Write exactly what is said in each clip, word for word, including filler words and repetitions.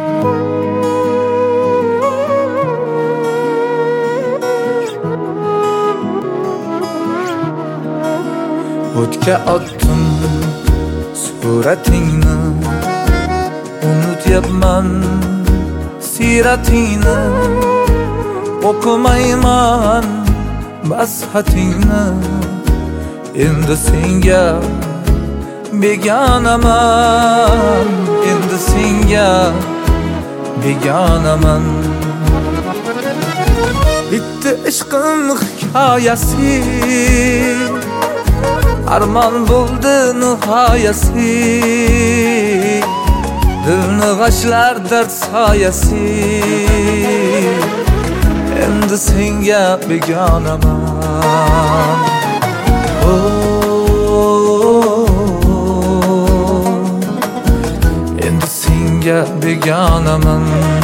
O'tga otdim suratingni, unutyapman siratingni. O'qimayman bas xatingni, endi senga begonaman, endi senga begonaman. Bitti ishqim hikoyasi, armon bo'ldi nihoyasi. Dilni g'ashlar dard soyasi, endi senga begonaman. Oh, endi senga begonaman.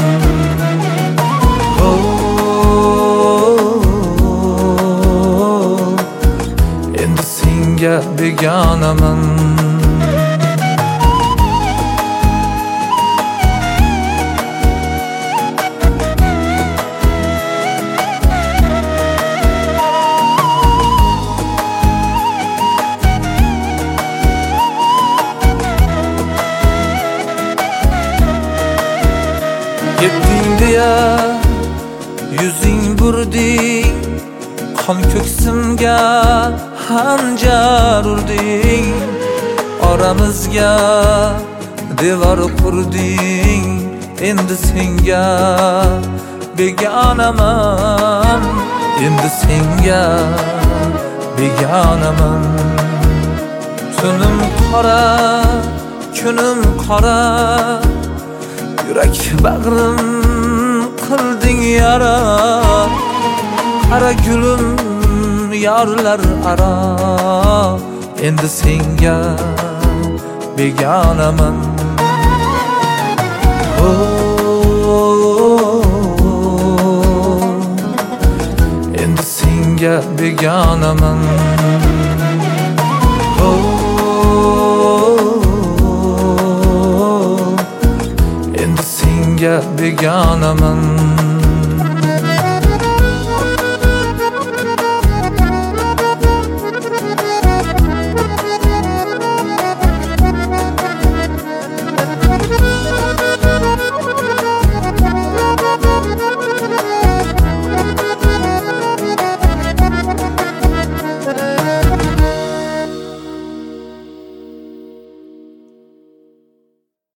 Oh, endi senga begonaman. Ketding deya yuzing burding, qon ko'ksimga hanjar urding. Oramizga devor qurding, endi senga begonaman, endi senga begonaman. Tunim qora, kunim qora, yurak bag'rim qilding yara. Qara gulim yorlar aro, endi senga begonaman. Oh, endi senga begonaman. Oh, endi senga begonaman.